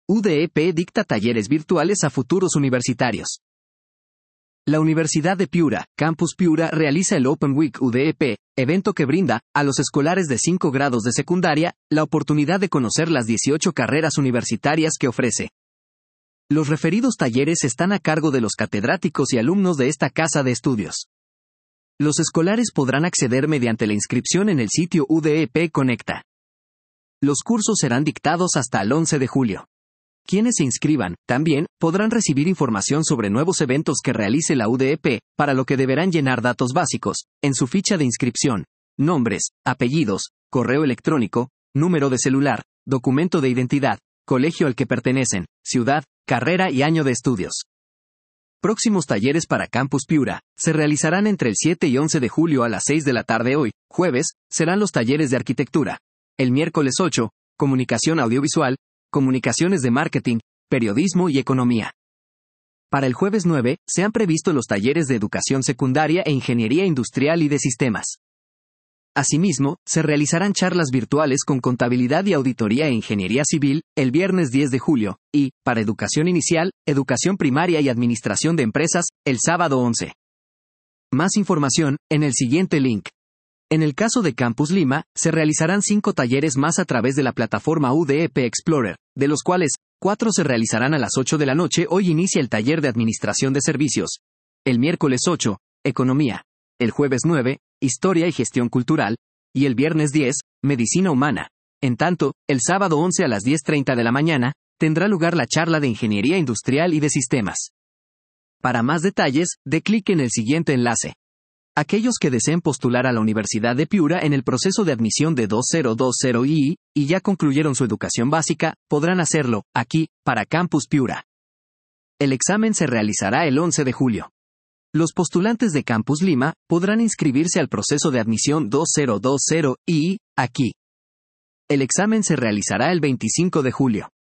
UDEP dicta talleres virtuales a futuros universitarios. La Universidad de Piura, Campus Piura, realiza el Open Week UDEP, evento que brinda, a los escolares de 5 grados de secundaria, la oportunidad de conocer las 18 carreras universitarias que ofrece. Los referidos talleres están a cargo de los catedráticos y alumnos de esta casa de estudios. Los escolares podrán acceder mediante la inscripción en el sitio UDEP Conecta. Los cursos serán dictados hasta el 11 de julio. Quienes se inscriban, también, podrán recibir información sobre nuevos eventos que realice la UDEP, para lo que deberán llenar datos básicos, en su ficha de inscripción: nombres, apellidos, correo electrónico, número de celular, documento de identidad, colegio al que pertenecen, ciudad, carrera y año de estudios. Próximos talleres para Campus Piura se realizarán entre el 7 y 11 de julio a las 6 de la tarde hoy, jueves, serán los talleres de arquitectura. El miércoles 8, comunicación audiovisual, comunicaciones de marketing, periodismo y economía. Para el jueves 9, se han previsto los talleres de educación secundaria e ingeniería industrial y de sistemas. Asimismo, se realizarán charlas virtuales con contabilidad y auditoría e ingeniería civil, el viernes 10 de julio, y, para educación inicial, educación primaria y administración de empresas, el sábado 11. Más información, en el siguiente link. En el caso de Campus Lima, se realizarán 5 talleres más a través de la plataforma UDEP Explorer, de los cuales, 4 se realizarán a las 8 de la noche. Hoy inicia el taller de Administración de Servicios. El miércoles 8, Economía. El jueves 9, Historia y Gestión Cultural. Y el viernes 10, Medicina Humana. En tanto, el sábado 11 a las 10:30 de la mañana, tendrá lugar la charla de Ingeniería Industrial y de Sistemas. Para más detalles, dé clic en el siguiente enlace. Aquellos que deseen postular a la Universidad de Piura en el proceso de admisión de 2020 II, y ya concluyeron su educación básica, podrán hacerlo, aquí, para Campus Piura. El examen se realizará el 11 de julio. Los postulantes de Campus Lima podrán inscribirse al proceso de admisión 2020 II, aquí. El examen se realizará el 25 de julio.